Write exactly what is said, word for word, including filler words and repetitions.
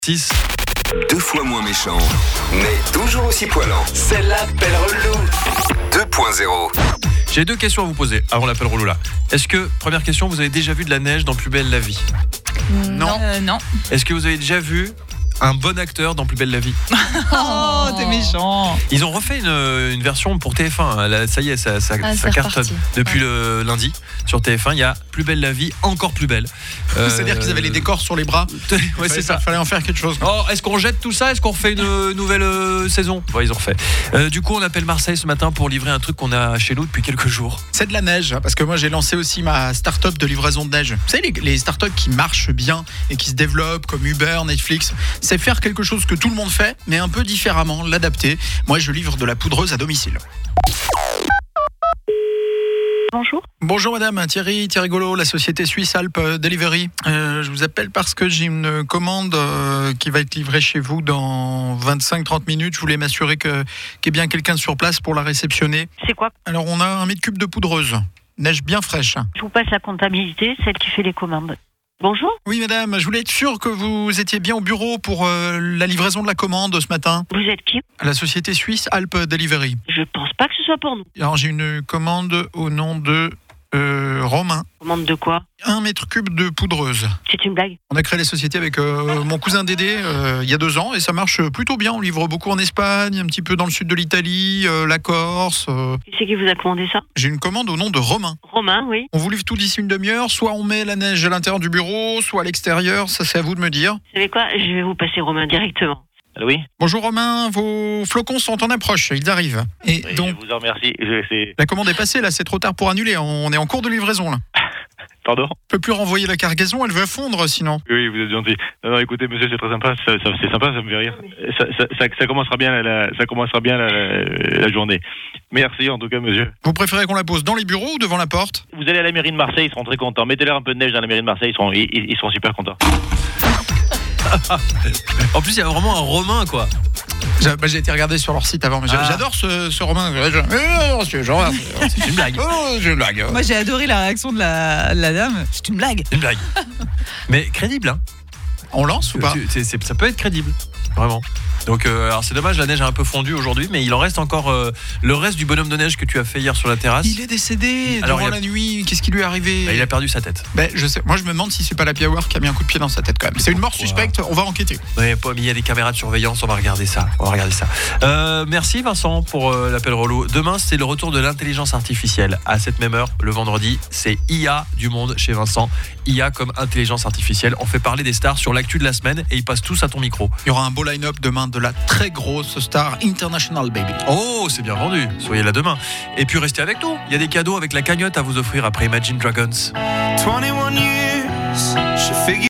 six. Deux fois moins méchant, mais toujours aussi poilant. C'est l'appel relou deux point zéro. J'ai deux questions à vous poser avant l'appel relou là. Est-ce que, première question, vous avez déjà vu de la neige dans Plus belle la vie ? Non. Euh, non. Est-ce que vous avez déjà vu un bon acteur dans Plus belle la vie ? Oh, t'es méchant. Ils ont refait une, une version pour T F un. Là, ça y est, ça, ça, Ah, ça c'est cartonne. reparti. Depuis Ouais. le lundi, sur T F un, il y a Plus belle la vie, encore plus belle. Euh, C'est-à-dire qu'ils avaient les décors sur les bras. Ouais, c'est ça. Il fallait en faire quelque chose. Oh, est-ce qu'on jette tout ça ? Est-ce qu'on refait une nouvelle euh, saison ? Ouais, ils ont refait. Euh, du coup, on appelle Marseille ce matin pour livrer un truc qu'on a chez nous depuis quelques jours. C'est de la neige, parce que moi j'ai lancé aussi ma start-up de livraison de neige. Vous savez, les, les start-up qui marchent bien et qui se développent comme Uber, Netflix, c'est faire quelque chose que tout le monde fait, mais un peu différemment, l'adapter. Moi, je livre de la poudreuse à domicile. Bonjour. Bonjour madame, Thierry, Thierry Golo, la société Suisse Alpes Delivery. Euh, je vous appelle parce que j'ai une commande euh, qui va être livrée chez vous dans vingt-cinq à trente minutes. Je voulais m'assurer que, qu'il y ait bien quelqu'un sur place pour la réceptionner. C'est quoi? Alors, on a un mètre cube de poudreuse, neige bien fraîche. Je vous passe la comptabilité, celle qui fait les commandes. Bonjour. Oui madame, je voulais être sûr que vous étiez bien au bureau pour euh, la livraison de la commande ce matin. Vous êtes qui? À la société Suisse Alpes Delivery. Je pense pas que ce soit pour nous. Alors j'ai une commande au nom de euh, Romain. Commande de quoi? Un mètre cube de poudreuse. C'est une blague? On a créé la société avec euh, mon cousin Dédé euh, il y a deux ans et ça marche plutôt bien. On livre beaucoup en Espagne, un petit peu dans le sud de l'Italie, euh, la Corse. euh. Qui c'est qui vous a commandé ça? J'ai une commande au nom de Romain. Romain, oui. On vous livre tout d'ici une demi-heure. Soit on met la neige à l'intérieur du bureau, soit à l'extérieur. Ça c'est à vous de me dire. Vous savez quoi? Je vais vous passer Romain directement. Allô, oui, Bonjour Romain, vos flocons sont en approche, ils arrivent. Et oui, donc, je vous en remercie. Je, c'est... la commande est passée, là, c'est trop tard pour annuler. On est en cours de livraison, là. Pardon? On peut plus renvoyer la cargaison, elle va fondre sinon. Oui, vous êtes gentil. Non, non, écoutez, monsieur, c'est très sympa. Ça, ça- c'est sympa, ça me fait rire. Ça, ça, ça, ça commencera bien, la, la- ça commencera bien la, la- la journée. Merci, en tout cas, monsieur. Vous préférez qu'on la pose dans les bureaux ou devant la porte? Vous allez à la mairie de Marseille, ils seront très contents. Mettez-leur un peu de neige dans la mairie de Marseille, ils seront, ils, ils seront super contents. En plus, il y a vraiment un Romain, quoi. J'ai bah, j'ai été regarder sur leur site avant, mais Ah. j'adore ce, ce Romain. Je- Eh, monsieur, genre, C'est une blague. oh, c'est une blague. Moi, j'ai adoré la réaction de la, de la dame. C'est une blague. Une blague. Mais crédible, hein. On lance ou pas? Tu- c'est- c'est- ça peut être crédible, vraiment. Donc, euh, alors c'est dommage, la neige a un peu fondu aujourd'hui, mais il en reste encore euh, le reste du bonhomme de neige que tu as fait hier sur la terrasse. Il est décédé Alors, durant il a- la nuit. Qu'est-ce qui lui est arrivé? Bah, il a perdu sa tête. Ben, je sais. Moi, je me demande si c'est pas la Hour qui a mis un coup de pied dans sa tête quand même. C'est une mort suspecte. On va enquêter. Ouais, pas, mais il y a des caméras de surveillance, on va regarder ça. On va regarder ça. Euh, merci Vincent pour euh, l'appel relou. Demain, c'est le retour de l'intelligence artificielle. À cette même heure, le vendredi, c'est I A du monde chez Vincent. I A comme intelligence artificielle. On fait parler des stars sur l'actu de la semaine et ils passent tous à ton micro. Il y aura un beau line-up demain de la très grosse star International Baby. Oh, c'est bien vendu. Soyez là demain. Et puis restez avec nous. Il y a des cadeaux avec la cagnotte à vous offrir après Imagine Dragons. twenty-one years, she figured